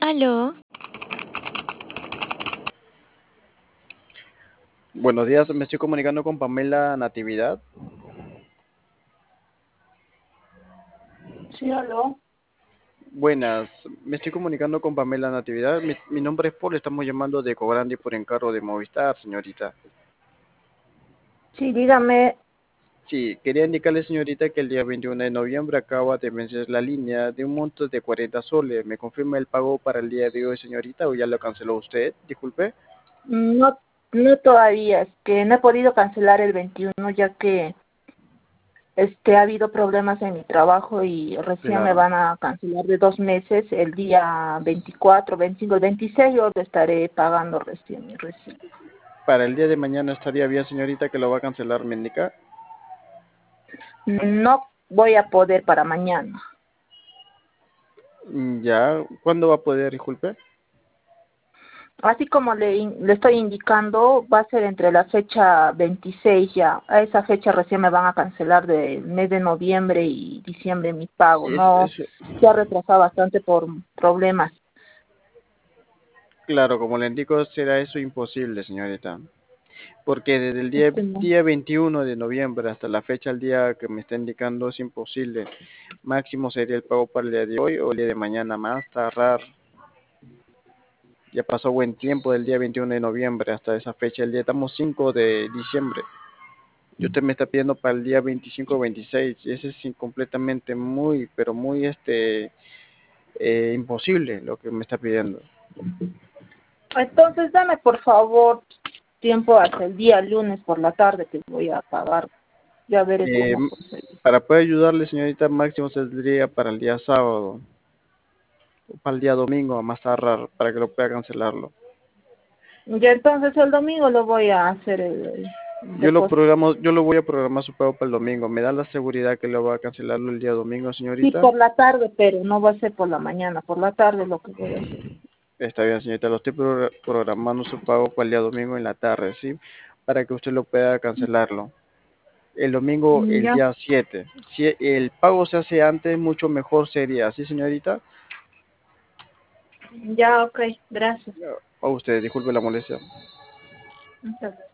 Aló, Buenos días, me estoy comunicando con Pamela Natividad. Sí, aló. Buenas, me estoy comunicando con Pamela Natividad. Mi nombre es Paul, estamos llamando de Cobrandi por encargo de Movistar, señorita. Sí, dígame. Sí, quería indicarle, señorita, que el día 21 de noviembre acaba de vencer la línea de un monto de 40 soles. ¿Me confirma el pago para el día de hoy, señorita, o ya lo canceló usted? Disculpe. No, no todavía, es que no he podido cancelar el 21 ya que ha habido problemas en mi trabajo y recién me Claro. van a cancelar de 2 meses el día 24, 25, el 26 yo lo estaré pagando recién mi recibo. Para el día de mañana estaría bien, señorita, que lo va a cancelar, me indica. No voy a poder para mañana. Ya, ¿cuándo va a poder, disculpe? Así como le estoy indicando, va a ser entre la fecha 26 ya. A esa fecha recién me van a cancelar del mes de noviembre y diciembre mi pago. No, Es, se ha retrasado bastante por problemas. Claro, como le indico, será eso imposible, señorita. Porque desde el No. día 21 de noviembre hasta la fecha, el día que me está indicando, es imposible. Máximo sería el pago para el día de hoy o el día de mañana, más tardar. Ya pasó buen tiempo del día 21 de noviembre hasta esa fecha. El día estamos 5 de diciembre. Y usted me está pidiendo para el día 25 o 26. Y ese es completamente muy, pero muy imposible lo que me está pidiendo. Entonces, dame por favor tiempo hasta el día lunes por la tarde que voy a pagar. Ya veré Eh, cómo proceder. para poder ayudarle, señorita, máximo saldría para el día sábado o para el día domingo, a más tardar, para que lo pueda cancelarlo. Ya entonces el domingo lo voy a hacer el depósito. Yo lo voy a programar su pago para el domingo. ¿Me da la seguridad que lo va a cancelarlo el día domingo, Sí, señorita? por la tarde, pero no va a ser por la mañana. Por la tarde lo que voy a hacer. Está bien, señorita, lo estoy programando su pago para el día domingo en la tarde, ¿sí? Para que usted lo pueda cancelarlo. El domingo, el Ya. día 7. Si el pago se hace antes, mucho mejor sería, ¿sí, señorita? Ya, ok, gracias. A usted, disculpe la molestia. Muchas gracias.